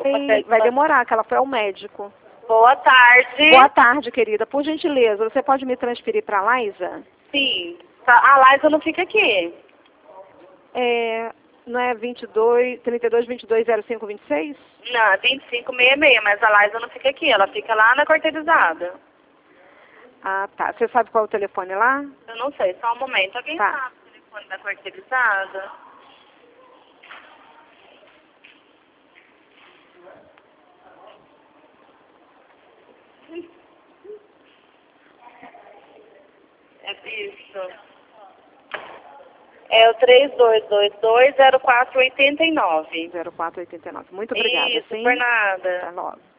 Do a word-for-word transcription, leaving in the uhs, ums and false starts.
Ei, vai demorar, que ela foi ao médico. Boa tarde. Boa tarde, querida. Por gentileza, você pode me transferir para a Laísa? Sim. A Laísa não fica aqui. É, não é vinte e dois, trinta e dois, vinte e dois, zero cinco, vinte e seis? Não, vinte e cinco, sessenta e seis, mas a Laísa não fica aqui. Ela fica lá na quarteirizada. Ah, tá. Você sabe qual é o telefone lá? Eu não sei, só um momento. Alguém Tá. sabe o telefone da quarteirizada? É isso. É o três dois dois dois, zero quatro oito nove. zero quatro oito nove. Muito obrigada, Isso, sim? por nada. Até logo.